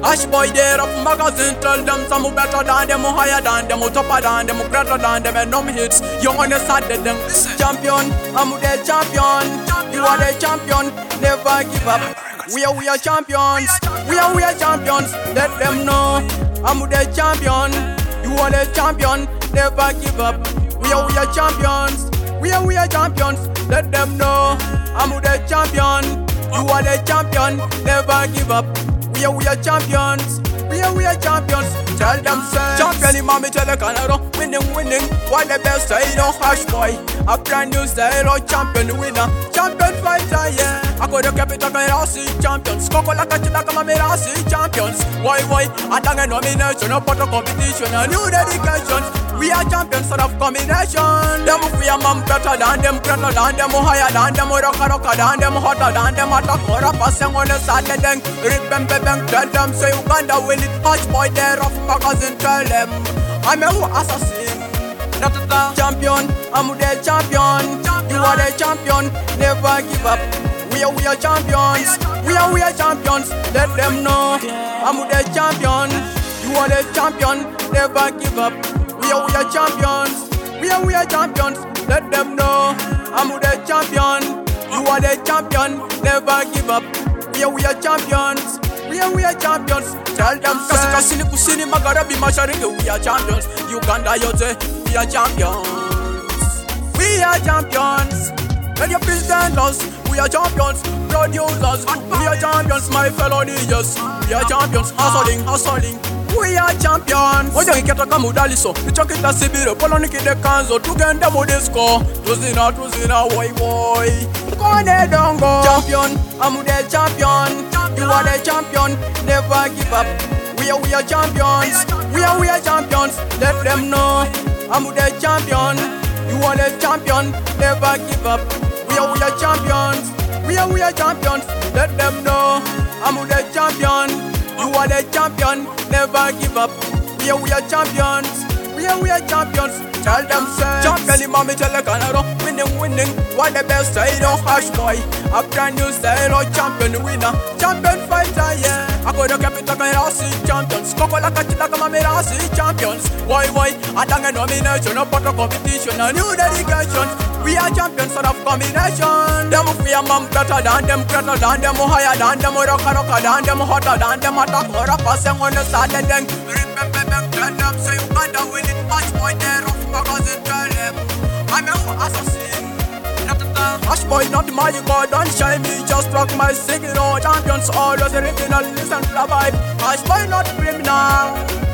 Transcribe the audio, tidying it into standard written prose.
Ash boy there of magazine, tell them some who better than them, who higher than them, who tougher than them, who greater than them, and no hits. You understand them? Champion, I'm the champion. You are the champion, never give up. We are champions. We are champions. Let them know I'm the champion. You are the champion, never give up. We are champions. We are champions. Let them know I'm the champion. You are the champion, never give up. We are champions. We are champions. Tell them say champion, mommy tell the Canada. Winning. What the best style of Ash boy. A brand new style of champion winner. Champion fighter, yeah. I could have kept it up and see champions. Coco like a chilla come and see champions. Why? I done a nomination, a pot of competition, a new dedication. We are champions out of combination. Them we are mom better than them, greater than them, higher than them, rocker than them, hotter than them, attack or a passing on the side of them. Rip them, tell them, say Uganda will it. Ash boy there of magazine, tell them I'm a assassin. Not the champion, I'm the champion. You are the champion, never give up. We are champions. We are champions. Let them know I'm the champion. You are the champion, never give up. We are champions. We are champions. Let them know I'm the champion. You are the champion, never give up. We are champions. We are champions. Tell them Kasini Kusini Magarabi Mashariki. We are champions. Uganda Yote. We are champions. We are champions. Radio presenters. We are champions. Producers. We are champions. My fellow DJs. We are champions. Hustling. We are champions. Oye ngiketa kama udaliso nichokita sibiro polo nikide kanzo tugenda modisco tuzina boy kone dongo champion. I'm the champion. You are the champion, never give up. We are champions. We are champions. Let them know I'm the champion. You are the champion, never give up. We are champions. We are champions. Let them know I'm the champion. You are the champion, never give up. We are champions. We are champions. Tell them say champion, mommy tell the Canada. Winning. What the best style of Ash boy. A brand new style of champion winner. Champion fighter, yeah. I could have kept it up and see champions. Coco like a chilla come and see champions. Why? I done a nomination, a pot of competition, a new dedication. We are champions out of combination. Them we are mom better than them, greater than them, higher than them, rocker than them, hotter than them, attack or a passing on the side of them. Tell them say Uganda will it. Ash boy there of magazine, tell them I'm an assassin. Ash boy not my god, don't shine me, just rock my signal. Champions always original, listen to the vibe. Ash boy not criminal.